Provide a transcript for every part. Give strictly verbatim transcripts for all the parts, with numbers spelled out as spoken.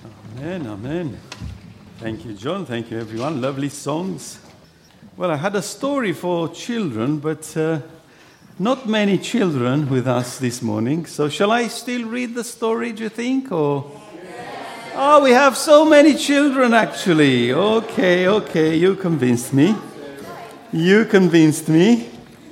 Amen, amen. Thank you, John. Thank you, everyone. Lovely songs. Well, I had a story for children, but uh, not many children with us this morning. So shall I still read the story, do you think? Or oh, we have so many children, actually. Okay, okay, you convinced me. You convinced me.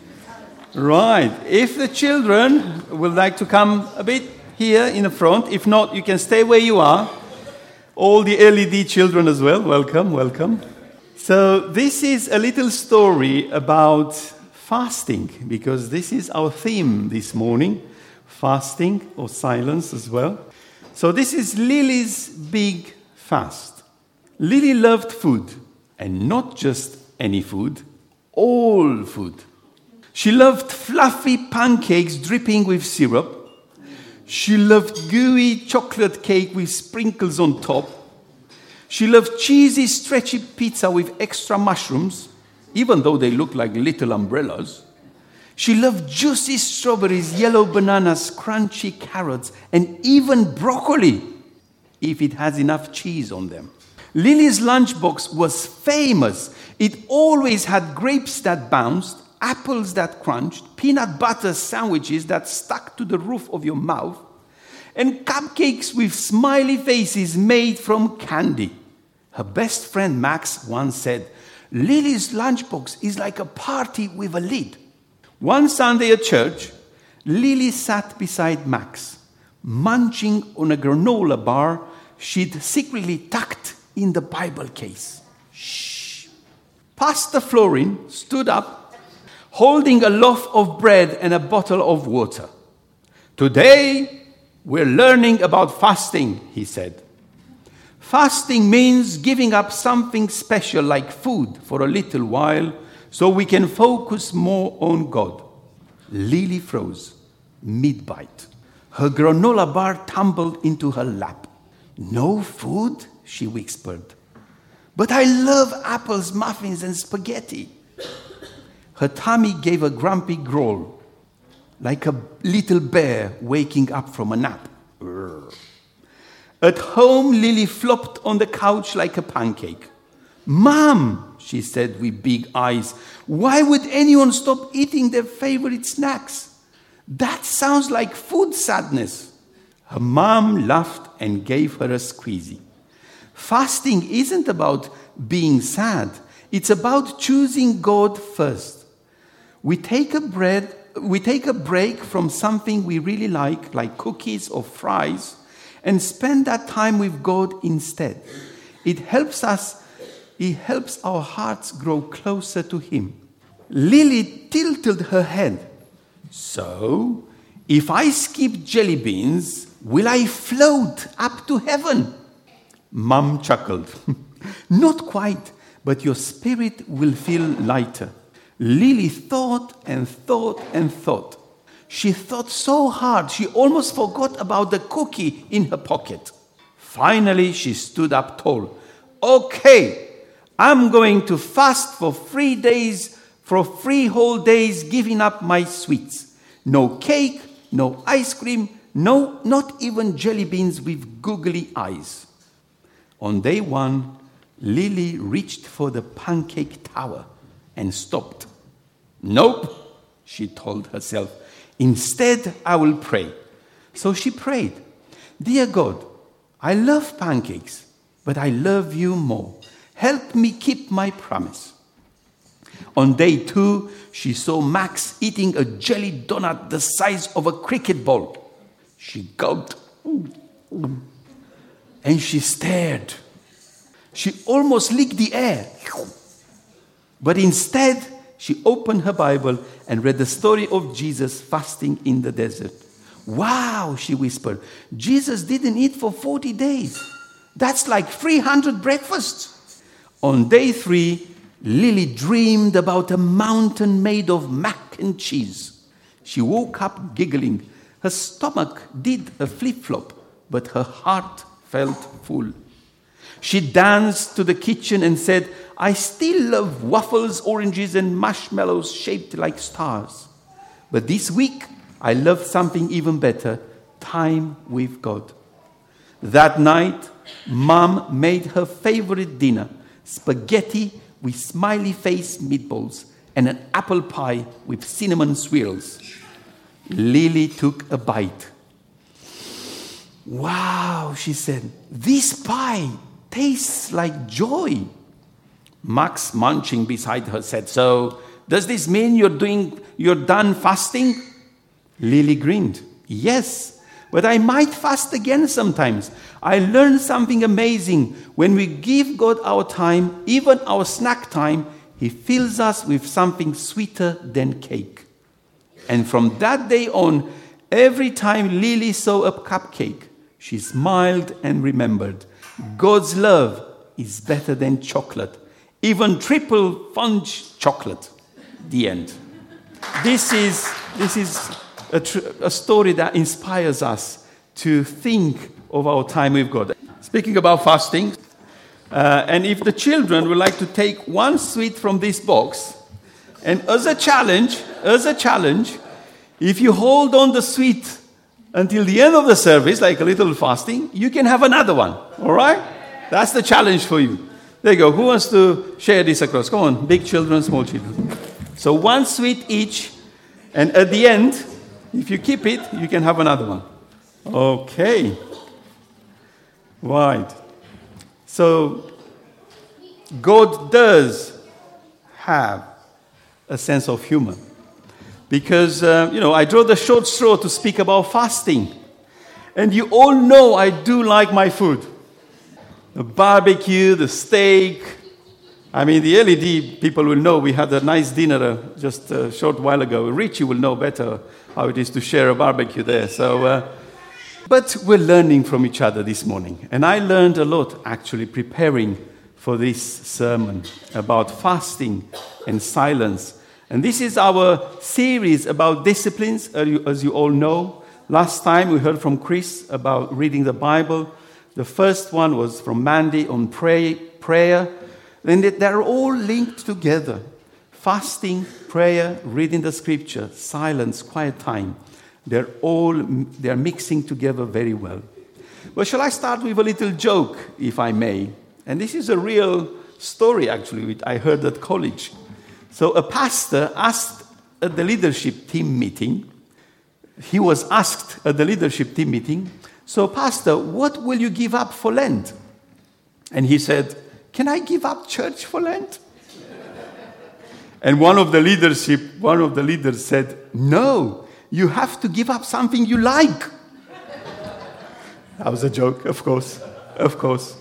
Right. If the children would like to come a bit here in the front, if not, you can stay where you are. All the L E D children as well, welcome, welcome. So this is a little story about fasting, because this is our theme this morning, fasting or silence as well. So this is Lily's big fast. Lily loved food, and not just any food, all food. She loved fluffy pancakes dripping with syrup. She loved gooey chocolate cake with sprinkles on top. She loved cheesy, stretchy pizza with extra mushrooms, even though they look like little umbrellas. She loved juicy strawberries, yellow bananas, crunchy carrots, and even broccoli, if it has enough cheese on them. Lily's lunchbox was famous. It always had grapes that bounced, apples that crunched, peanut butter sandwiches that stuck to the roof of your mouth, and cupcakes with smiley faces made from candy. Her best friend Max once said, "Lily's lunchbox is like a party with a lid." One Sunday at church, Lily sat beside Max, munching on a granola bar she'd secretly tucked in the Bible case. Shh. Pastor Florin stood up, holding a loaf of bread and a bottle of water. "Today, we're learning about fasting," he said. "Fasting means giving up something special like food for a little while so we can focus more on God." Lily froze mid-bite. Her granola bar tumbled into her lap. "No food?" she whispered. "But I love apples, muffins, and spaghetti." Her tummy gave a grumpy growl, like a little bear waking up from a nap. Urgh. At home, Lily flopped on the couch like a pancake. "Mom," she said with big eyes, "why would anyone stop eating their favorite snacks? That sounds like food sadness." Her mom laughed and gave her a squeezy. Fasting isn't about being sad. It's about choosing God first. We take a bread, we take a break from something we really like, like cookies or fries, and spend that time with God instead. It helps us, it helps our hearts grow closer to Him. Lily tilted her head. "So, if I skip jelly beans, will I float up to heaven?" Mum chuckled. "Not quite, but your spirit will feel lighter." Lily thought and thought and thought. She thought so hard she almost forgot about the cookie in her pocket. Finally, she stood up tall. "Okay, I'm going to fast for three days, for three whole days, giving up my sweets. No cake, no ice cream, no, not even jelly beans with googly eyes." On day one, Lily reached for the pancake tower and stopped. "Nope," she told herself. "Instead, I will pray." So she prayed. "Dear God, I love pancakes, but I love you more. Help me keep my promise." On day two, she saw Max eating a jelly donut the size of a cricket ball. She gulped, and she stared. She almost licked the air. But instead, she opened her Bible and read the story of Jesus fasting in the desert. "Wow," she whispered. "Jesus didn't eat for forty days. That's like three hundred breakfasts." On day three, Lily dreamed about a mountain made of mac and cheese. She woke up giggling. Her stomach did a flip-flop, but her heart felt full. She danced to the kitchen and said, "I still love waffles, oranges, and marshmallows shaped like stars. But this week, I love something even better, time with God." That night, Mom made her favorite dinner, spaghetti with smiley face meatballs and an apple pie with cinnamon swirls. Lily took a bite. Wow, she said, this pie tastes like joy. Max, munching beside her, said, so does this mean you're doing, you're done fasting? Lily grinned. Yes, but I might fast again sometimes. I learned something amazing. When we give God our time, even our snack time, He fills us with something sweeter than cake. And from that day on, every time Lily saw a cupcake, she smiled and remembered, God's love is better than chocolate, even triple fudge chocolate. The end. This is, this is a, tr- a story that inspires us to think of our time with God. Speaking about fasting, uh, and if the children would like to take one sweet from this box, and as a challenge, as a challenge, if you hold on the sweet until the end of the service, like a little fasting, you can have another one. All right? That's the challenge for you. There you go. Who wants to share this across? Come on, big children, small children. So one sweet each, and at the end, if you keep it, you can have another one. Okay. Right. So God does have a sense of humor. Because, uh, you know, I draw the short straw to speak about fasting. And you all know I do like my food. The barbecue, the steak. I mean, the L E D people will know we had a nice dinner uh, just a short while ago. Richie will know better how it is to share a barbecue there. So, uh, but we're learning from each other this morning. And I learned a lot, actually, preparing for this sermon about fasting and silence. And this is our series about disciplines, as you all know. Last time we heard from Chris about reading the Bible. The first one was from Mandy on pray, prayer. And they're all linked together. Fasting, prayer, reading the scripture, silence, quiet time. They're all, they're mixing together very well. But shall I start with a little joke, if I may? And this is a real story, actually, which I heard at college. So a pastor asked at the leadership team meeting, he was asked at the leadership team meeting, so pastor, what will you give up for Lent? And he said, can I give up church for Lent? And one of the leadership, one of the leaders said, no, you have to give up something you like. That was a joke, of course, of course.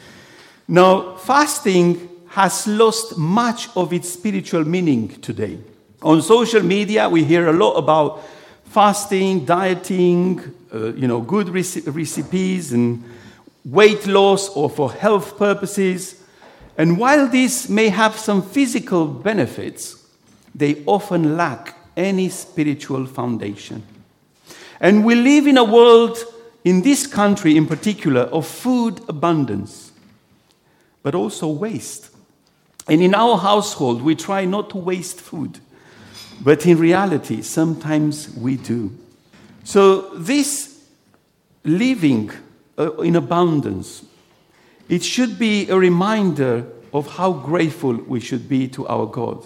Now, fasting has lost much of its spiritual meaning today. On social media, we hear a lot about fasting, dieting, uh, you know, good rec- recipes and weight loss or for health purposes. And while these may have some physical benefits, they often lack any spiritual foundation. And we live in a world, in this country in particular, of food abundance, but also waste. And in our household, we try not to waste food. But in reality, sometimes we do. So this living uh, in abundance, it should be a reminder of how grateful we should be to our God.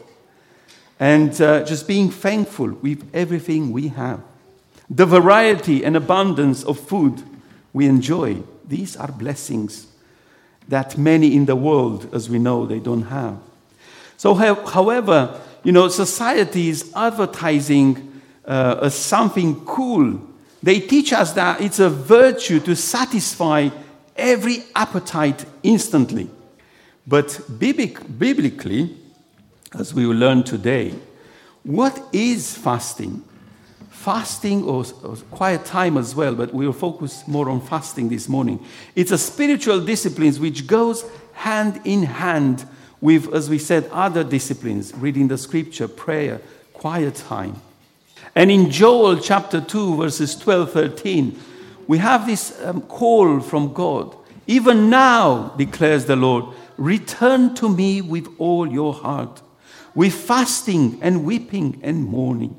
And uh, just being thankful with everything we have. The variety and abundance of food we enjoy, these are blessings that many in the world, as we know, they don't have. So, however, you know, society is advertising uh, as something cool. They teach us that it's a virtue to satisfy every appetite instantly. But biblic- biblically, as we will learn today, what is fasting? Fasting or, or quiet time as well, but we will focus more on fasting this morning. It's a spiritual discipline which goes hand in hand with, as we said, other disciplines, reading the scripture, prayer, quiet time. And in Joel chapter two, verses twelve, thirteen, we have this um, call from God. Even now, declares the Lord, return to me with all your heart, with fasting and weeping and mourning.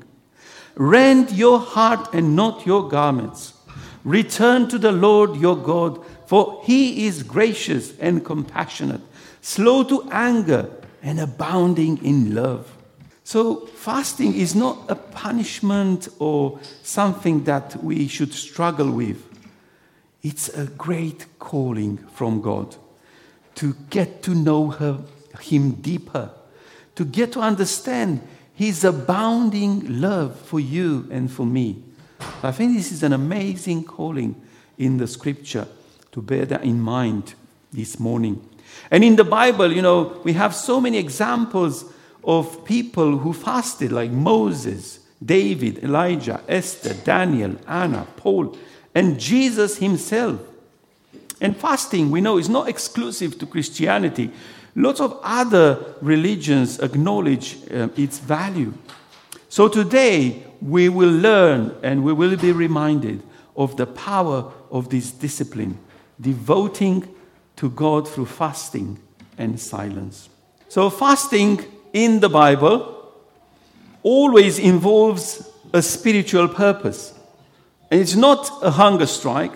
Rend your heart and not your garments. Return to the Lord your God, For he is gracious and compassionate, slow to anger and abounding in love. So fasting is not a punishment or something that we should struggle with. It's a great calling from God to get to know her, him deeper, to get to understand his abounding love for you and for me. I think this is an amazing calling in the scripture to bear that in mind this morning. And in the Bible, you know, we have so many examples of people who fasted, like Moses, David, Elijah, Esther, Daniel, Anna, Paul, and Jesus himself. And fasting, we know, is not exclusive to Christianity. Lots of other religions acknowledge uh, its value. So today, we will learn and we will be reminded of the power of this discipline, devoting to God through fasting and silence. So fasting in the Bible always involves a spiritual purpose. And it's not a hunger strike,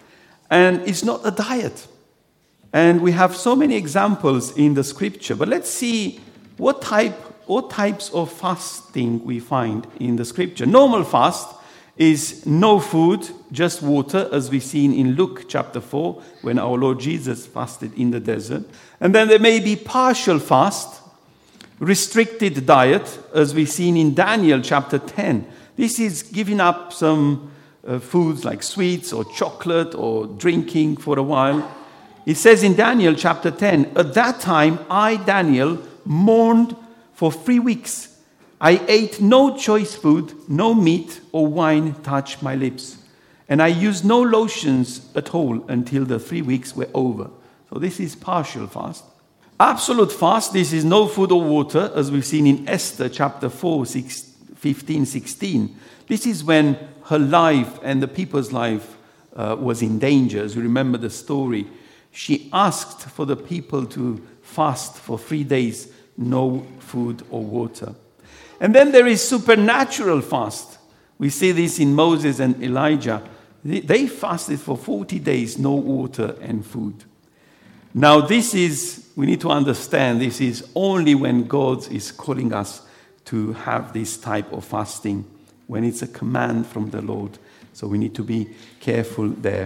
and it's not a diet. And we have so many examples in the scripture. But let's see what type, what types of fasting we find in the scripture. Normal fast is no food, just water, as we've seen in Luke chapter four, when our Lord Jesus fasted in the desert. And then there may be partial fast, restricted diet, as we've seen in Daniel chapter ten. This is giving up some uh, foods like sweets or chocolate or drinking for a while. It says in Daniel chapter ten, at that time I, Daniel, mourned for three weeks. I ate no choice food, no meat or wine touched my lips. And I used no lotions at all until the three weeks were over. So this is partial fast. Absolute fast, this is no food or water, as we've seen in Esther chapter four, fifteen, sixteen. This is when her life and the people's life uh, was in danger. As you remember the story, she asked for the people to fast for three days, no food or water. And then there is supernatural fast. We see this in Moses and Elijah. They fasted for forty days, no water and food. Now this is, we need to understand, this is only when God is calling us to have this type of fasting, when it's a command from the Lord. So we need to be careful there.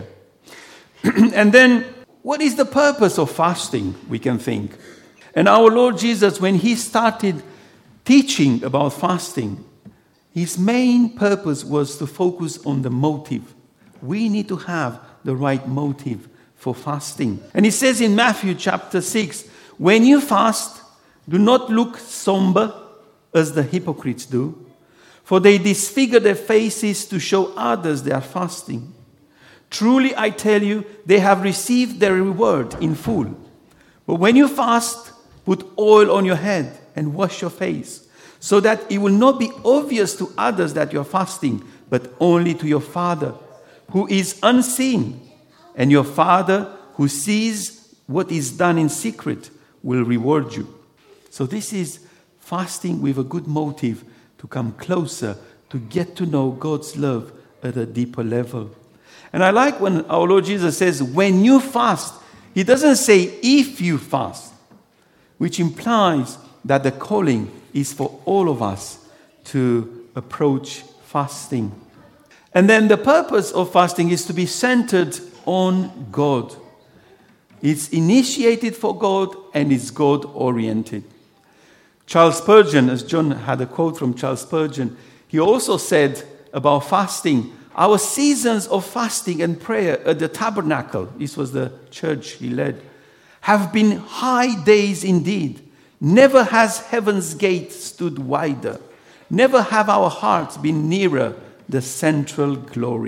And then, what is the purpose of fasting, we can think? And our Lord Jesus, when he started teaching about fasting, his main purpose was to focus on the motive. We need to have the right motive for fasting. And he says in Matthew chapter six, when you fast, do not look somber as the hypocrites do, for they disfigure their faces to show others they are fasting. Truly, I tell you, they have received their reward in full. But when you fast, put oil on your head and wash your face, so that it will not be obvious to others that you are fasting, but only to your Father, who is unseen. And your Father, who sees what is done in secret, will reward you. So this is fasting with a good motive to come closer, to get to know God's love at a deeper level. And I like when our Lord Jesus says, when you fast, he doesn't say if you fast, which implies that the calling is for all of us to approach fasting. And then the purpose of fasting is to be centered on God. It's initiated for God and it's God-oriented. Charles Spurgeon, as John had a quote from Charles Spurgeon, he also said about fasting, our seasons of fasting and prayer at the tabernacle, this was the church he led, have been high days indeed. Never has heaven's gate stood wider. Never have our hearts been nearer the central glory.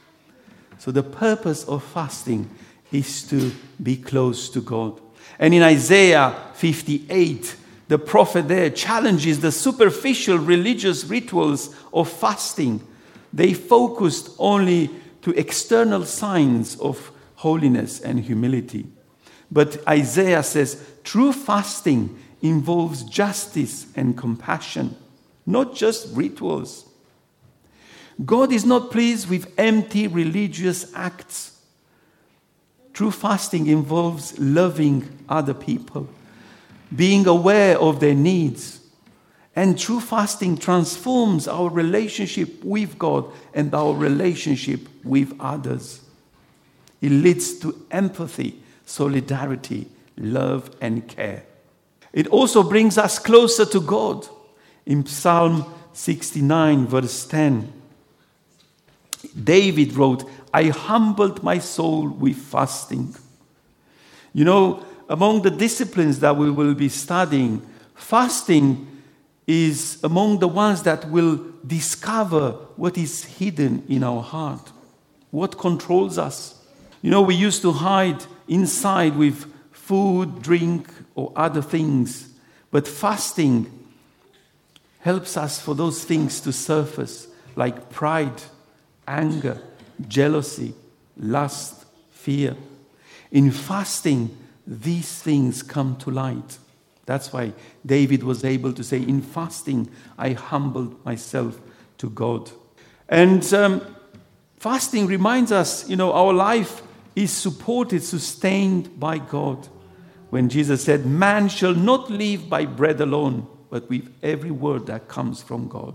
So the purpose of fasting is to be close to God. And in Isaiah fifty-eight, the prophet there challenges the superficial religious rituals of fasting. They focused only to external signs of holiness and humility. But Isaiah says, true fasting involves justice and compassion, not just rituals. God is not pleased with empty religious acts. True fasting involves loving other people, being aware of their needs. And true fasting transforms our relationship with God and our relationship with others. It leads to empathy, solidarity, love, and care. It also brings us closer to God. In Psalm sixty-nine, verse ten, David wrote, "I humbled my soul with fasting." You know, among the disciplines that we will be studying, fasting is among the ones that will discover what is hidden in our heart, what controls us. You know, we used to hide inside with food, drink, or other things, but fasting helps us for those things to surface, like pride, anger, jealousy, lust, fear. In fasting, these things come to light. That's why David was able to say, "In fasting, I humbled myself to God." And um, fasting reminds us, you know, our life is supported, sustained by God. When Jesus said, "Man shall not live by bread alone, but with every word that comes from God."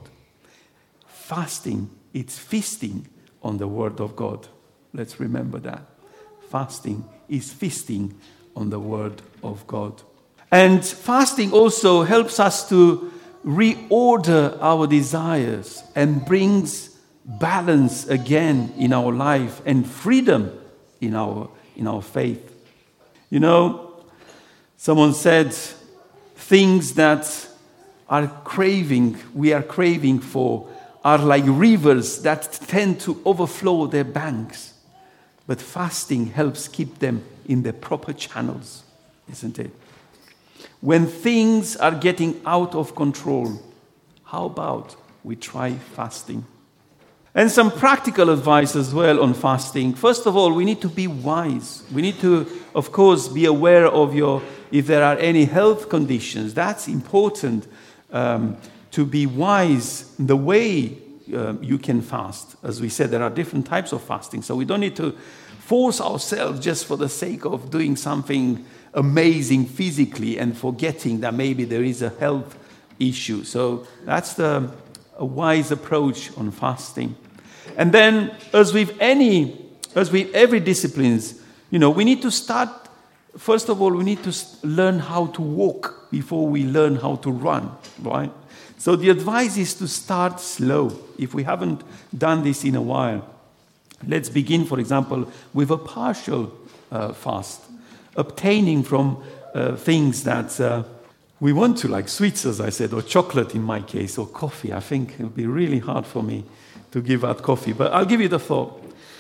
Fasting, it's feasting on the word of God. Let's remember that. Fasting is feasting on the word of God. And fasting also helps us to reorder our desires and brings balance again in our life and freedom in our, in our faith. You know, someone said things that are craving, we are craving for, are like rivers that tend to overflow their banks. But fasting helps keep them in the proper channels, isn't it? When things are getting out of control, how about we try fasting? And some practical advice as well on fasting. First of all, we need to be wise. We need to, of course, be aware of your, if there are any health conditions. That's important, um, to be wise in the way uh, you can fast. As we said, there are different types of fasting. So we don't need to force ourselves just for the sake of doing something amazing physically and forgetting that maybe there is a health issue. So that's the a wise approach on fasting. And then, as with any, as with every disciplines, you know, we need to start. First of all, we need to learn how to walk before we learn how to run, right? So the advice is to start slow. If we haven't done this in a while, let's begin, for example, with a partial uh, fast, obtaining from uh, things that uh, we want to, like sweets, as I said, or chocolate in my case, or coffee. I think it would be really hard for me to give out coffee, but I'll give you the thought.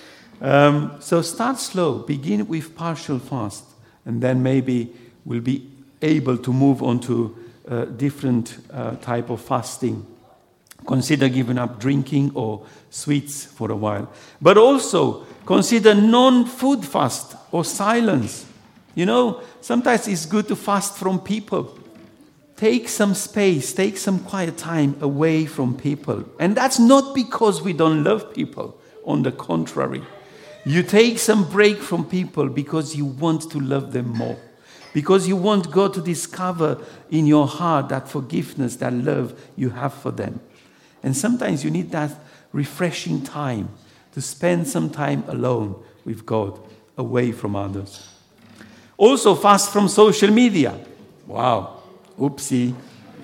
Um, so start slow, begin with partial fast, and then maybe we'll be able to move on to uh, different uh, type of fasting. Consider giving up drinking or sweets for a while. But also consider non-food fast or silence. You know, sometimes it's good to fast from people. Take some space, take some quiet time away from people. And that's not because we don't love people. On the contrary. You take some break from people because you want to love them more. Because you want God to discover in your heart that forgiveness, that love you have for them. And sometimes you need that refreshing time to spend some time alone with God, away from others. Also fast from social media. Wow. Oopsie.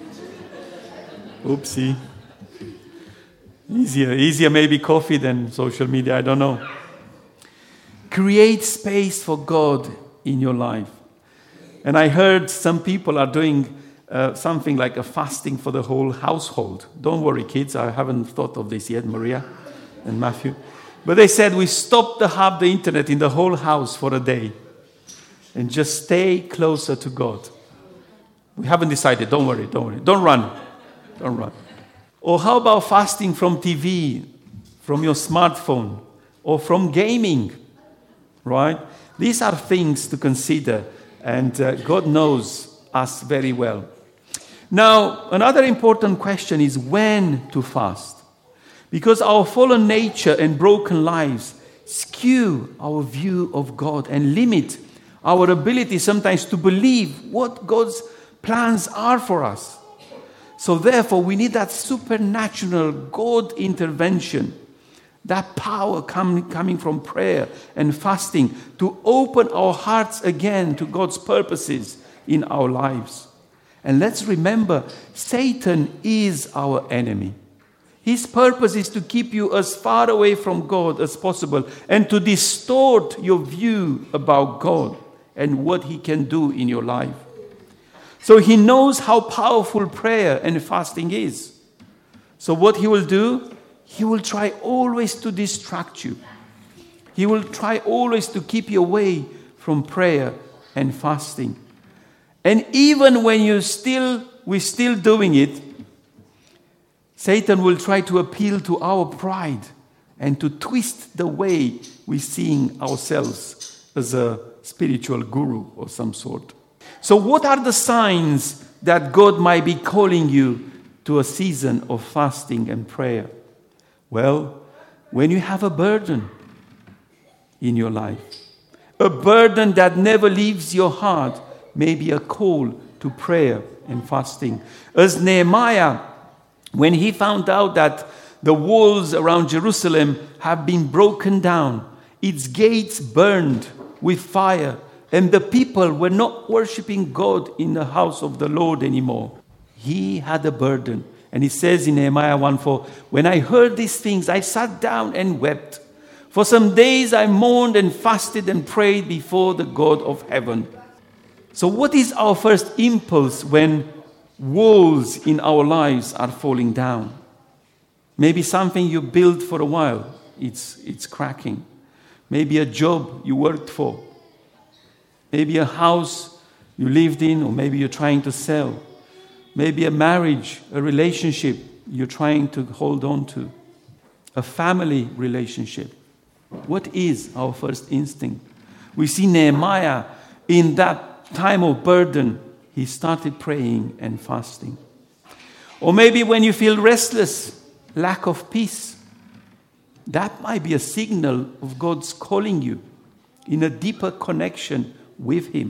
Oopsie. Easier, easier maybe coffee than social media, I don't know. Create space for God in your life. And I heard some people are doing uh, something like a fasting for the whole household. Don't worry, kids, I haven't thought of this yet, Maria and Matthew. But they said we stop the hub, the internet in the whole house for a day and just stay closer to God. We haven't decided. Don't worry, don't worry. Don't run. Don't run. Or how about fasting from T V, from your smartphone, or from gaming, right? These are things to consider, and uh, God knows us very well. Now, another important question is when to fast. Because our fallen nature and broken lives skew our view of God and limit our ability sometimes to believe what God's plans are for us. So therefore, we need that supernatural God intervention, that power com- coming from prayer and fasting to open our hearts again to God's purposes in our lives. And let's remember, Satan is our enemy. His purpose is to keep you as far away from God as possible and to distort your view about God and what He can do in your life. So he knows how powerful prayer and fasting is. So what he will do, he will try always to distract you. He will try always to keep you away from prayer and fasting. And even when you still, we're still doing it, Satan will try to appeal to our pride and to twist the way we're seeing ourselves as a spiritual guru or some sort. So what are the signs that God might be calling you to a season of fasting and prayer? Well, when you have a burden in your life, a burden that never leaves your heart, maybe a call to prayer and fasting. As Nehemiah, when he found out that the walls around Jerusalem have been broken down, its gates burned with fire, and the people were not worshiping God in the house of the Lord anymore, he had a burden. And he says in Nehemiah one four, when I heard these things, I sat down and wept. For some days I mourned and fasted and prayed before the God of heaven. So what is our first impulse when walls in our lives are falling down? Maybe something you built for a while, it's, it's cracking. Maybe a job you worked for. Maybe a house you lived in, or maybe you're trying to sell. Maybe a marriage, a relationship you're trying to hold on to. A family relationship. What is our first instinct? We see Nehemiah in that time of burden, he started praying and fasting. Or maybe when you feel restless, lack of peace, that might be a signal of God's calling you in a deeper connection with Him.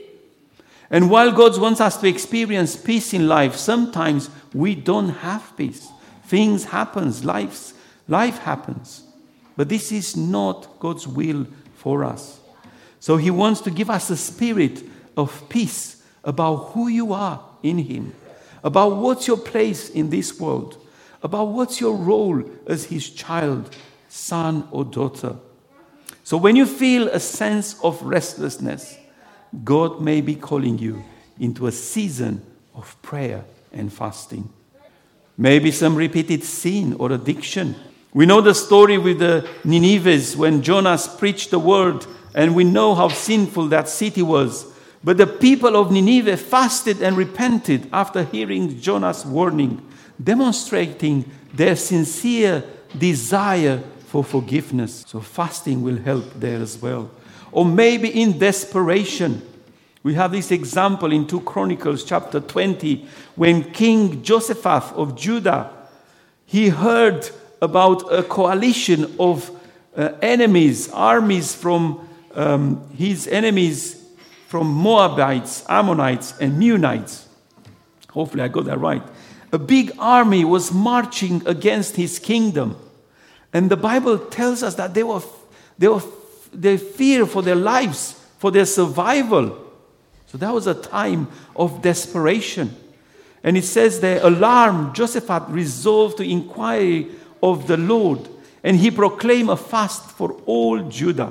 And while God wants us to experience peace in life, sometimes we don't have peace. Things happen, life, life happens. But this is not God's will for us. So He wants to give us a spirit of peace about who you are in Him, about what's your place in this world, about what's your role as His child, son or daughter. So when you feel a sense of restlessness, God may be calling you into a season of prayer and fasting. Maybe some repeated sin or addiction. We know the story with the Ninevites when Jonas preached the word, and we know how sinful that city was. But the people of Nineveh fasted and repented after hearing Jonas' warning, demonstrating their sincere desire for forgiveness. So fasting will help there as well. Or maybe in desperation. We have this example in Second Chronicles chapter twenty, when King Jehoshaphat of Judah, he heard about a coalition of uh, enemies, armies from um, his enemies from Moabites, Ammonites, and Meunites. Hopefully I got that right. A big army was marching against his kingdom. And the Bible tells us that they were, they were, they fear for their lives, for their survival. So that was a time of desperation. And it says there, alarmed, Jehoshaphat resolved to inquire of the Lord, and he proclaimed a fast for all Judah.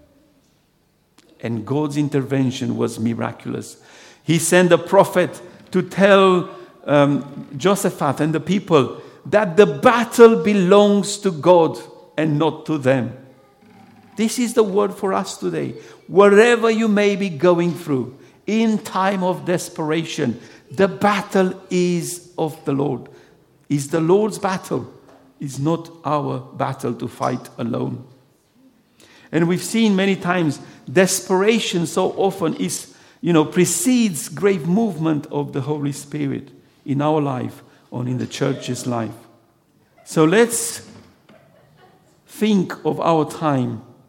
And God's intervention was miraculous. He sent a prophet to tell um, Jehoshaphat and the people that the battle belongs to God and not to them. This is the word for us today. Wherever you may be going through, in time of desperation, the battle is of the Lord. It's the Lord's battle. It's not our battle to fight alone. And we've seen many times desperation so often is, you know, precedes great movement of the Holy Spirit in our life or in the church's life. So let's think of our time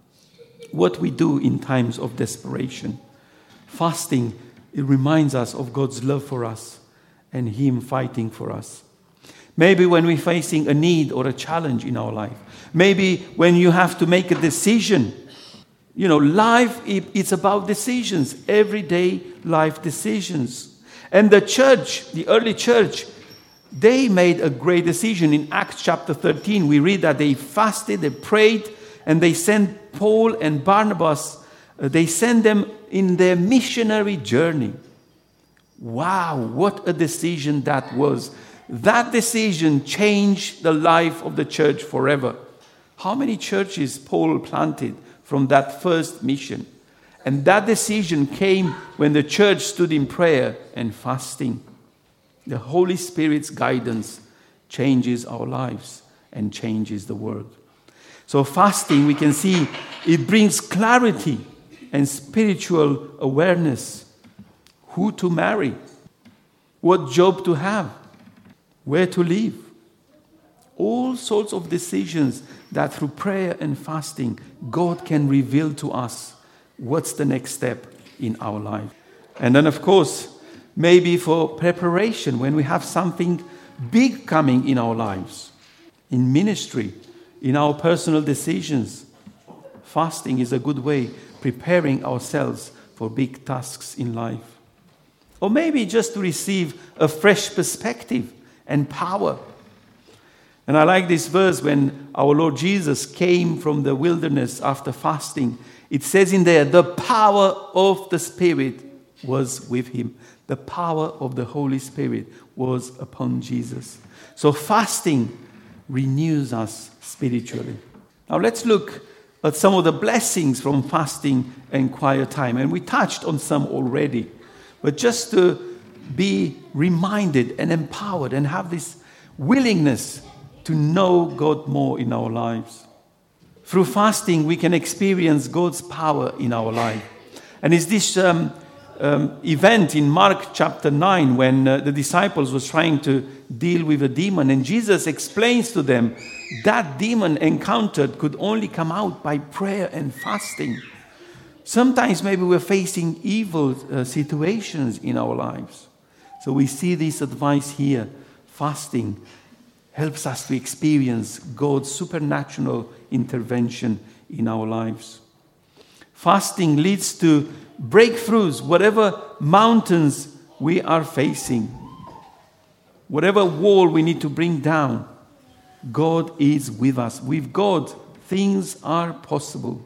what we do in times of desperation. Fasting, it reminds us of God's love for us and Him fighting for us. Maybe when we're facing a need or a challenge in our life. Maybe when you have to make a decision. You know, life, it's about decisions. Everyday life decisions. And the church, the early church, they made a great decision. In Acts chapter thirteen, we read that they fasted, they prayed, and they sent Paul and Barnabas, uh, they sent them in their missionary journey. Wow, what a decision that was. That decision changed the life of the church forever. How many churches Paul planted from that first mission? And that decision came when the church stood in prayer and fasting. The Holy Spirit's guidance changes our lives and changes the world. So fasting, we can see, it brings clarity and spiritual awareness. Who to marry, what job to have, where to live. All sorts of decisions that through prayer and fasting, God can reveal to us what's the next step in our life. And then, of course, maybe for preparation when we have something big coming in our lives, in ministry, in our personal decisions. Fasting is a good way preparing ourselves for big tasks in life. Or maybe just to receive a fresh perspective and power. And I like this verse when our Lord Jesus came from the wilderness after fasting. It says in there, the power of the Spirit was with him. The power of the Holy Spirit was upon Jesus. So fasting renews us spiritually. Now let's look at some of the blessings from fasting and quiet time. And we touched on some already. But just to be reminded and empowered and have this willingness to know God more in our lives. Through fasting, we can experience God's power in our life. And it's this um, um, event in Mark chapter nine when uh, the disciples was trying to deal with a demon. And Jesus explains to them that demon encountered could only come out by prayer and fasting. Sometimes maybe we're facing evil uh, situations in our lives. So we see this advice here. Fasting helps us to experience God's supernatural intervention in our lives. Fasting leads to breakthroughs, whatever mountains we are facing, whatever wall we need to bring down. God is with us. With God, things are possible.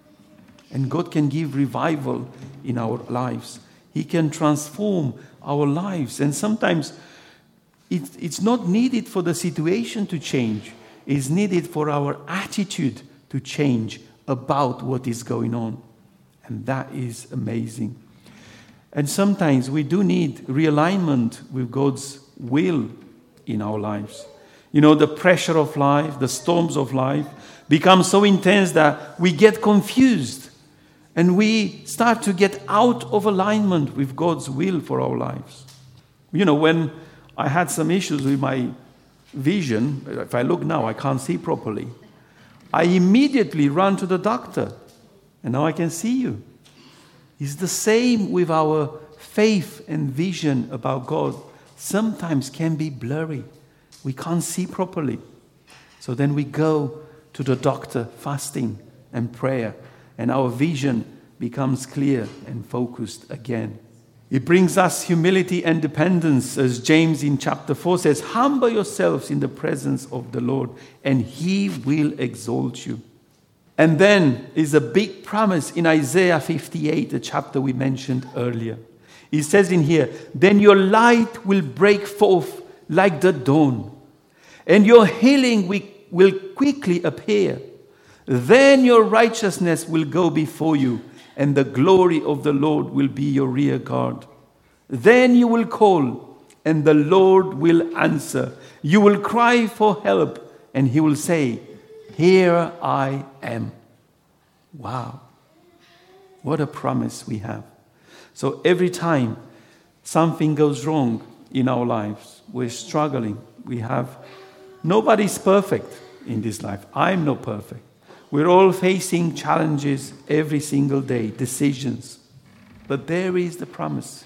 And God can give revival in our lives. He can transform our lives. And sometimes it, it's not needed for the situation to change. It's needed for our attitude to change about what is going on. And that is amazing. And sometimes we do need realignment with God's will in our lives. You know, the pressure of life, the storms of life become so intense that we get confused. And we start to get out of alignment with God's will for our lives. You know, when I had some issues with my vision, if I look now, I can't see properly. I immediately ran to the doctor. And now I can see you. It's the same with our faith and vision about God. Sometimes can be blurry. We can't see properly. So then we go to the doctor, fasting and prayer. And our vision becomes clear and focused again. It brings us humility and dependence, as James in chapter four says, humble yourselves in the presence of the Lord, and He will exalt you. And then is a big promise in Isaiah fifty-eight, the chapter we mentioned earlier. It says in here, then your light will break forth like the dawn, and your healing will quickly appear. Then your righteousness will go before you, and the glory of the Lord will be your rear guard. Then you will call, and the Lord will answer. You will cry for help, and He will say, here I am. Wow. What a promise we have. So every time something goes wrong in our lives, we're struggling. We have, nobody's perfect in this life. I'm not perfect. We're all facing challenges every single day, decisions. But there is the promise.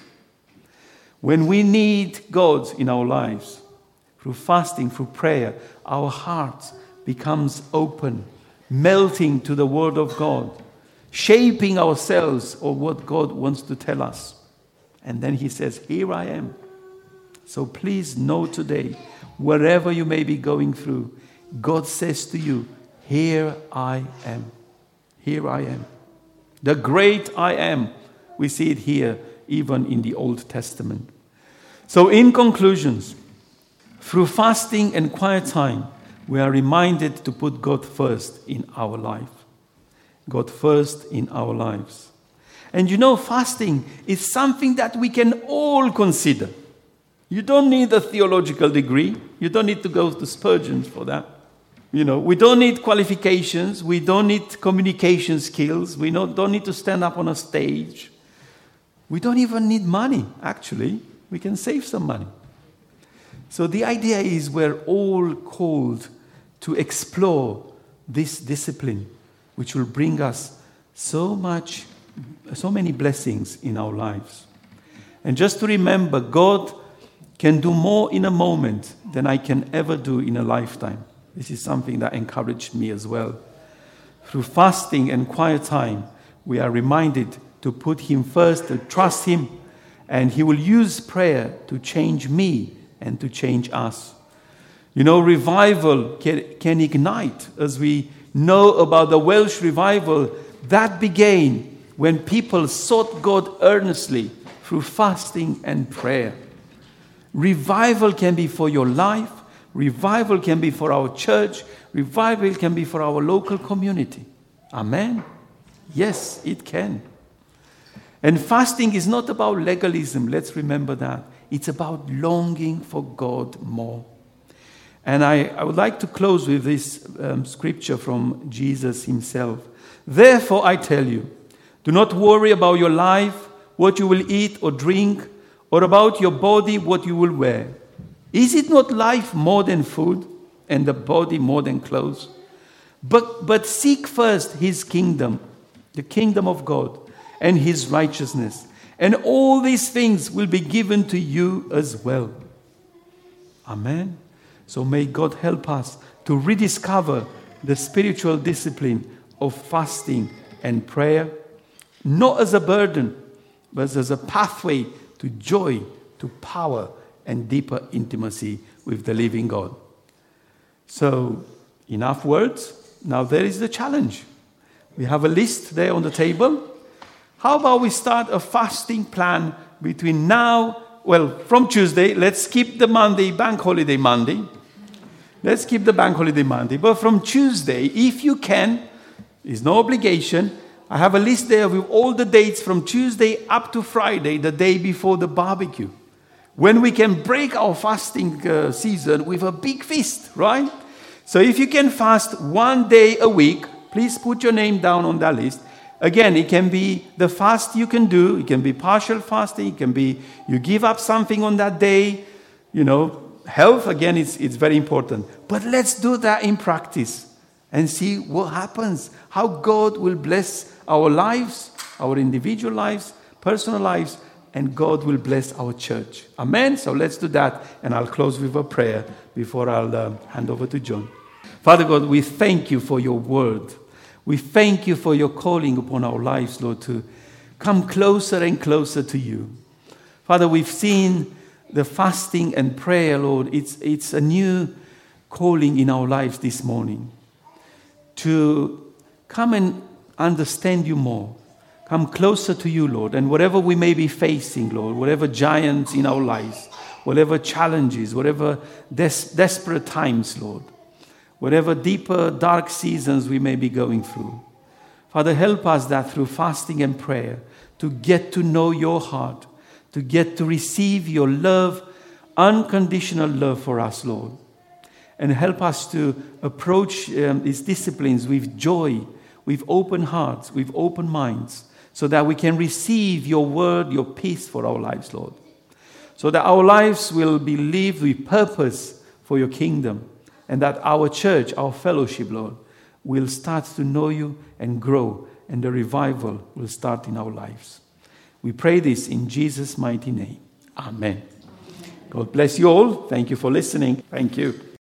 When we need God in our lives, through fasting, through prayer, our heart becomes open, melting to the Word of God, shaping ourselves or what God wants to tell us. And then he says, here I am. So please know today, wherever you may be going through, God says to you, here I am. Here I am. The great I am. We see it here, even in the Old Testament. So in conclusions, through fasting and quiet time, we are reminded to put God first in our life. God first in our lives. And you know, fasting is something that we can all consider. You don't need a theological degree. You don't need to go to Spurgeon for that. You know, we don't need qualifications. We don't need communication skills. We don't, don't need to stand up on a stage. We don't even need money, actually. We can save some money. So the idea is we're all called to explore this discipline, which will bring us so much, so many blessings in our lives. And just to remember, God can do more in a moment than I can ever do in a lifetime. This is something that encouraged me as well. Through fasting and quiet time, we are reminded to put Him first, to trust Him, and He will use prayer to change me and to change us. You know, revival can, can ignite, as we know about the Welsh revival. That began when people sought God earnestly through fasting and prayer. Revival can be for your life. Revival can be for our church. Revival can be for our local community. Amen? Yes, it can. And fasting is not about legalism. Let's remember that. It's about longing for God more. And I, I would like to close with this um, scripture from Jesus Himself. Therefore, I tell you, do not worry about your life, what you will eat or drink, or about your body, what you will wear. Is it not life more than food, and the body more than clothes? But, but seek first His kingdom, the kingdom of God, and His righteousness, and all these things will be given to you as well. Amen. So may God help us to rediscover the spiritual discipline of fasting and prayer, not as a burden, but as a pathway to joy, to power, and deeper intimacy with the living God. So, enough words. Now there is the challenge. We have a list there on the table. How about we start a fasting plan between now, well, from Tuesday, let's skip the Monday, bank holiday Monday. Let's keep the bank holiday Monday. But from Tuesday, if you can, there's no obligation. I have a list there with all the dates from Tuesday up to Friday, the day before the barbecue, when we can break our fasting uh, season with a big feast, right? So if you can fast one day a week, please put your name down on that list. Again, it can be the fast you can do. It can be partial fasting. It can be you give up something on that day. You know, health, again, it's, it's very important. But let's do that in practice and see what happens. How God will bless our lives, our individual lives, personal lives, and God will bless our church. Amen? So let's do that. And I'll close with a prayer before I'll uh, hand over to John. Father God, we thank you for your word. We thank you for your calling upon our lives, Lord, to come closer and closer to you. Father, we've seen the fasting and prayer, Lord. It's, it's a new calling in our lives this morning to come and understand you more. Come closer to you, Lord. And whatever we may be facing, Lord, whatever giants in our lives, whatever challenges, whatever des- desperate times, Lord, whatever deeper, dark seasons we may be going through. Father, help us that through fasting and prayer to get to know your heart, to get to receive your love, unconditional love for us, Lord. And help us to approach um, these disciplines with joy, with open hearts, with open minds, so that we can receive your word, your peace for our lives, Lord. So that our lives will be lived with purpose for your kingdom. And that our church, our fellowship, Lord, will start to know you and grow, and the revival will start in our lives. We pray this in Jesus' mighty name. Amen. God bless you all. Thank you for listening. Thank you.